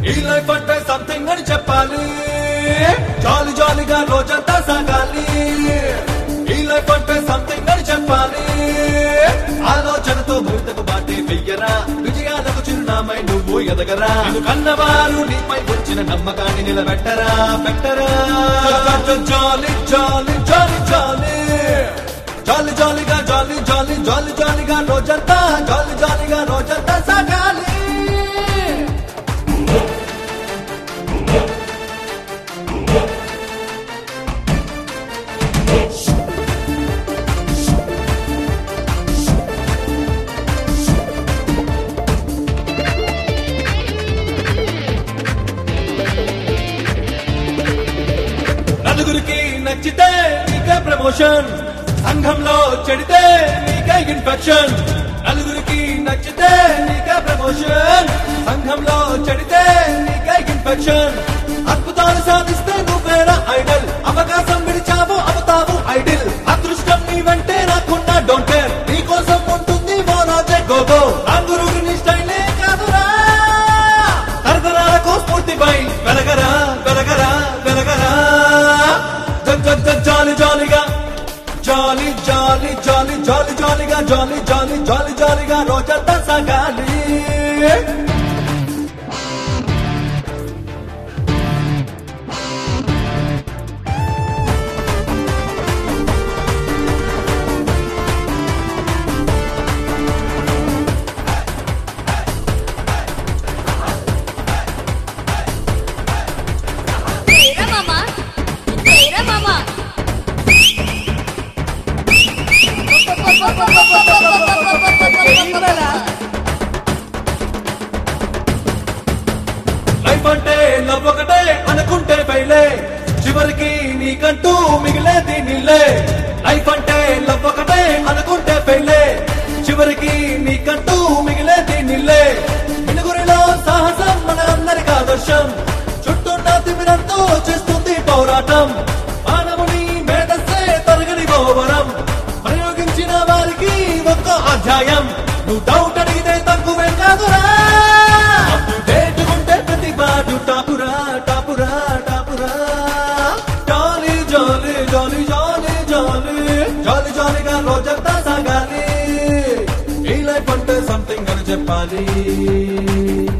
ఈ లైఫ్ అంటే సంథింగ్ అని చెప్పాలి, జాలి జాలిగా రోజంతా సాగాలి. ఈ లైఫ్ అంటే సంథింగ్ అని చెప్పాలి, ఆలోచనతో భవితకు బాటే వెయ్యరా, విజయాలకు చిరునామై నువ్వు ఎదగరా. కన్నవారు నీపై వచ్చిన నమ్మకాన్ని నిలబెట్టరా పెట్టరా. జాలి జాలి జాలి జాలి జాలి జాలిగా జాలి జాలి జాలి జాలిగా రోజంతా జాలి జాలిగా రోజంతా సాగాలి. నలుగురికి నచ్చితే నీకే ప్రమోషన్, సంఘంలో చెడితే నీకే ఇన్ఫెక్షన్. నలుగురికి నచ్చితే నీకే ప్రమోషన్, సంఘంలో చెడితే నీకే ఇన్ఫెక్షన్. అద్భుతాలు సాధిస్తే నువ్వేరా ఐడల్, అవకాశం విడిచావు అవుతావు ఐడిల్. అదృష్టం నీ వెంటే రాకుండా డోంట్ కేర్, నీ కోసం ఉంటుంది ఓ రోజే గోగో. అందరూ నీ స్టైలే కాదురా, తరతరాలకు స్ఫూర్తిపై వెలగరా వెలగరా వెలగరా. జాలి జాలిగా జాలి జాలి జాలి జాలి జాలిగా జాలి జాలి జాలి జాలిగా రోజంతా సాగాలి. లైఫ్ అంటే లవ్ ఒకటే అనుకుంటే ఫెయిలే, చివరికి నీకంటూ మిగిలేది నీళ్ళే. లైఫ్ అంటే లవ్ ఒకటే అనుకుంటే ఫెయిలే, చివరికి నీకంటూ మిగిలేది నీళ్ళే. మినుగురిలో సాహసం మన అందరికి ఆదర్శం, చుట్టూన్న తిమిరంతో చేస్తుంది పోరాటం. మానవుని మేధస్సే తరగని గోవరం, ప్రయోగించిన వారికి ఒక్క అధ్యాయం. నువ్వు డౌట్ అడిగితే తక్కువే కాదురా, అప్డేట్కుంటే ప్రతిపాటు టాపురా టాపురా టాపురా. జాలి జాలి జాలి జాలి జాలి జాలి జాలిగా రోజంతా సాగాలి. ఈ లైఫ్ అంటే సంథింగ్ అని చెప్పాలి.